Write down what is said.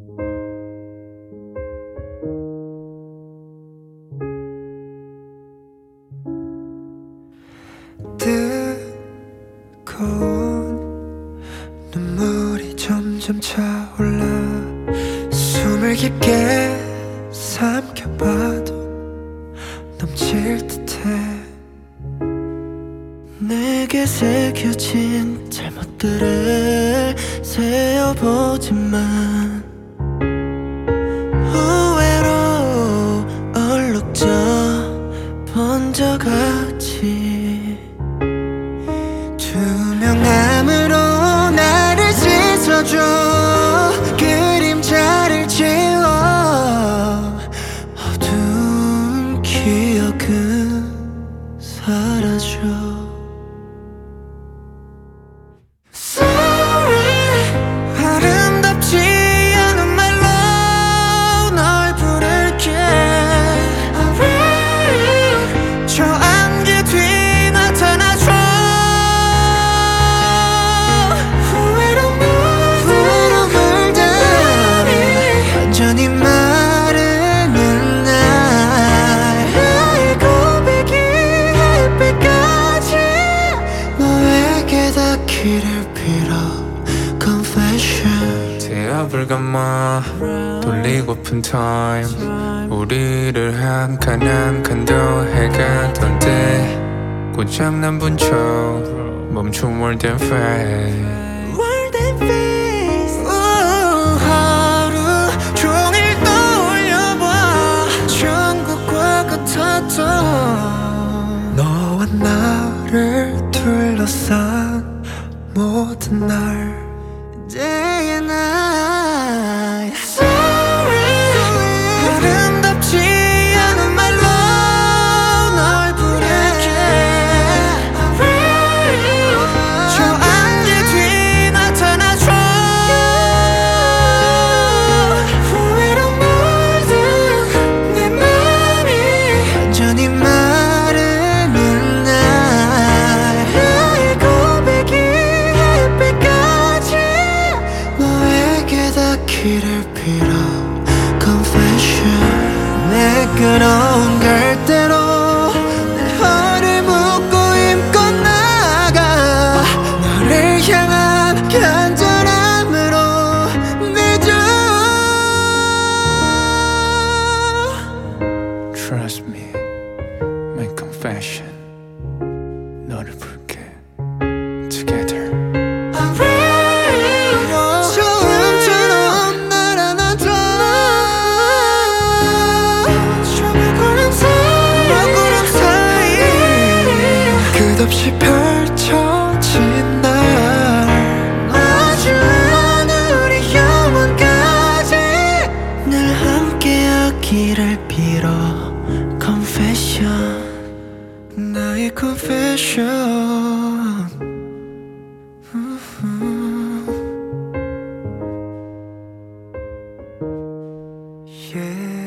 뜨거운 눈물이 점점 차올라 숨을 깊게 삼켜봐도 넘칠 듯해. 내게 새겨진 잘못들을 세어보지만 후회로 얼룩져 번져가지. 투명함으로 나를 씻어줘. 그림자를 지워. 어두운 기억은 사라져. 길을 빌어 confession. 태엽을 감아 돌리고픈 time. 우리를 한 칸 한 칸 더 해가던 때 고장난 분쳐 멈춘 world and fate. World and fate. 하루 종일 떠올려봐. 천국과 같았던 너와 나를 둘러싼 모든 날 day and night. Sorry. 아름답지 않은 말로 널 부를게. 저 안개 뒤 나타나줘. 후회로 물든 내 맘이 완전히 마르는 날. 나의 고백이 길을 빌어 confession. 매끄러운 갈대로 내 허를 묶고 힘껏 나가. 너를 향한 간절함으로 믿어. Trust me, my confession. 너를 부를게 together. 끝없이 펼쳐진 날. 마주한 우리 영원까지 늘 함께하기를 빌어 confession. 나의 confession. Yeah.